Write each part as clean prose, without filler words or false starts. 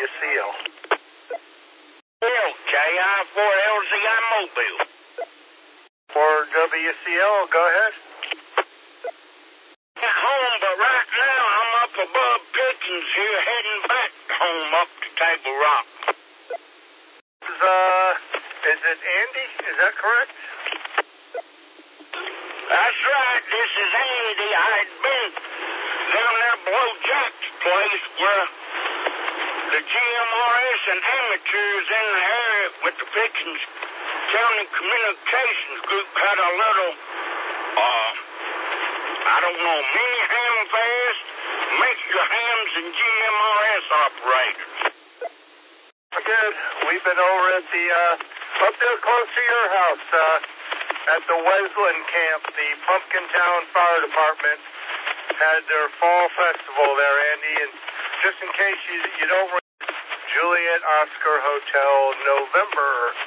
4WCL. LJI4LZI Mobile. 4WCL, go ahead. At home, but right now I'm up above Pickens here, heading back home up to Table Rock. Is it Andy? Is that correct? That's right, this is Andy. I had been down there below Jack's place where the GMRS and amateurs in the area with the Pickens County Communications Group had a little, mini ham fest, mixture hams and GMRS operators. Good. We've been over at the, up there close to your house, at the Wesleyan Camp. The Pumpkin Town Fire Department had their fall festival there, Andy, and just in case you don't remember, Juliet Oscar Hotel, November.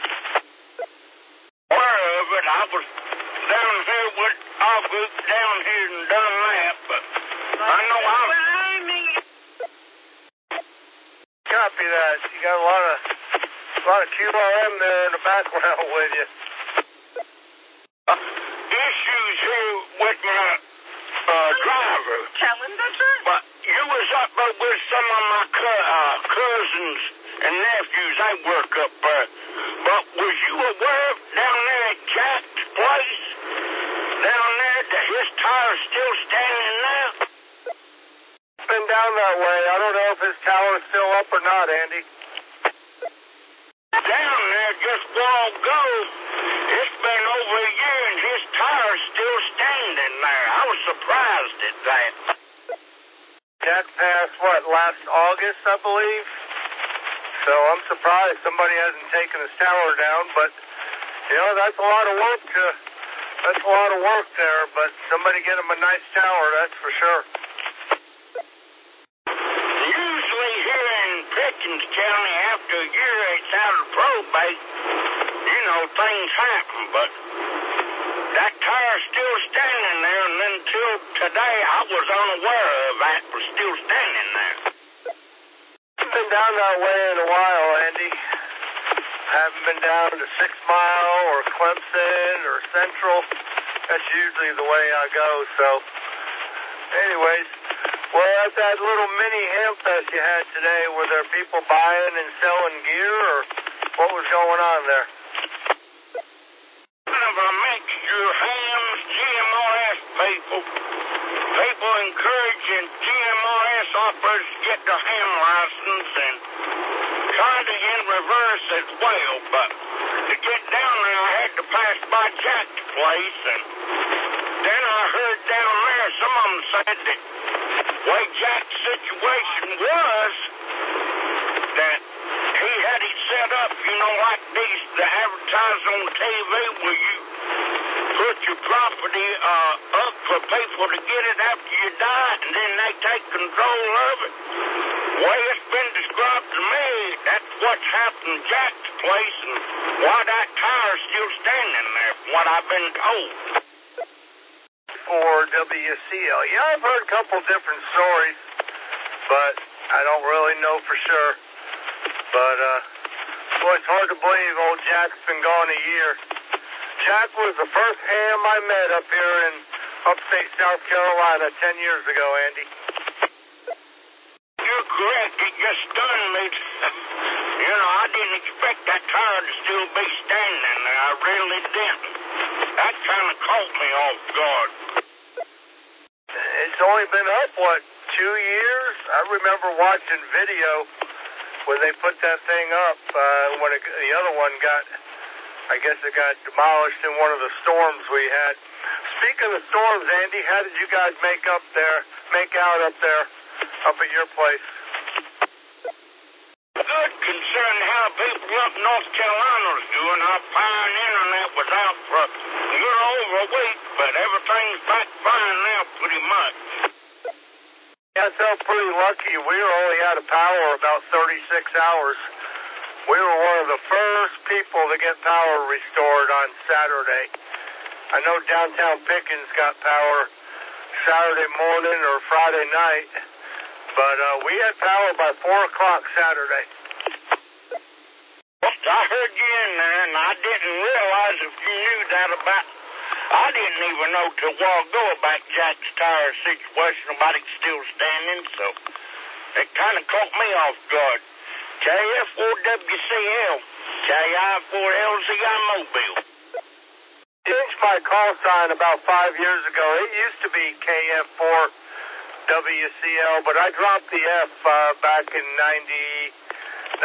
Aware of it, I was down here with our group down here and done that, but I know I'm... Copy that. You got a lot of QRM there in the background with you. Issues here with my driver. But you was up there with some of my cousins and nephews. They work up there. But was you aware of down there at Jack's place? Down there that his tire's still standing now? Been down that way. I don't know if his tower's still up or not, Andy. Down there just a while ago, it's been over a year and his tire's still standing there. I was surprised at that. Jack passed, last August, I believe? So I'm surprised somebody hasn't taken his tower down, but, that's a lot of work there, but somebody get him a nice tower, that's for sure. Usually here in Pickens County, after a year it's out of probate, things happen, but that tire's still standing there, and until today I was unaware of that was still standing there. I've been down that way in a while, Andy. Haven't been down to 6 Mile or Clemson or Central. That's usually the way I go, so anyways, well, at that little mini ham fest you had today, were there people buying and selling gear, or what was going on there? Kind of a mixture, hams, GMRS people encouraging GMRS operators to get their ham license and kind of in reverse as well, but to get down there I had to pass by Jack's place, and then I heard down there some of them said that the way Jack's situation was, that he had it set up, like these, to advertise on TV where you put your property up for people to get it after you die, and then they take control of it. The way it's been described to me, that's what's happened to Jack's place, and why that tire's still standing there, from what I've been told. 4WCL. Yeah, I've heard a couple different stories, but I don't really know for sure. But, it's hard to believe old Jack's been gone a year. Jack was the first ham I met up here in upstate South Carolina 10 years ago, Andy. You're correct. It just stunned me. I didn't expect that tire to still be standing there. I really didn't. That kind of caught me off guard. It's only been up, 2 years? I remember watching video when they put that thing up, when the other one I guess it got demolished in one of the storms we had. Speaking of storms, Andy, how did you guys make out up there, up at your place? Good, concerning how people up North Carolina's doing. Our power and internet was out for a little over a week, but everything's back fine now, pretty much. Yeah, I felt pretty lucky. We were only out of power about 36 hours. We were one of the first people to get power restored on Saturday. I know downtown Pickens got power Saturday morning or Friday night, But we had power by 4 o'clock Saturday. I heard you in there, and I didn't realize if you knew that about... I didn't even know till a while ago about Jack's tire situation, about it still standing, so it kind of caught me off guard. KF4WCL, KI4LZI Mobile. Changed my call sign about 5 years ago. It used to be KF4WCL, but I dropped the F back in 97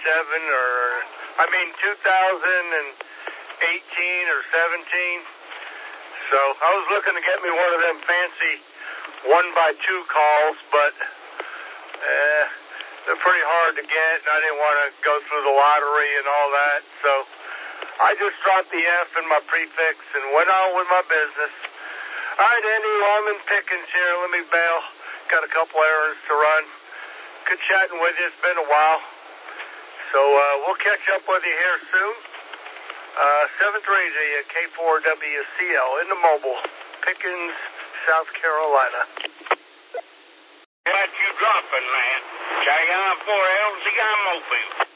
2018 or 17. So I was looking to get me one of them fancy 1x2 calls, but they're pretty hard to get, and I didn't want to go through the lottery and all that. So I just dropped the F in my prefix and went on with my business. All right, Andy, Longman Pickens here. Let me bail. Got a couple errands to run. Good chatting with you. It's been a while. So we'll catch up with you here soon. 730 K4WCL in the mobile, Pickens, South Carolina. Glad you dropping, man. KI4LZI Mobile.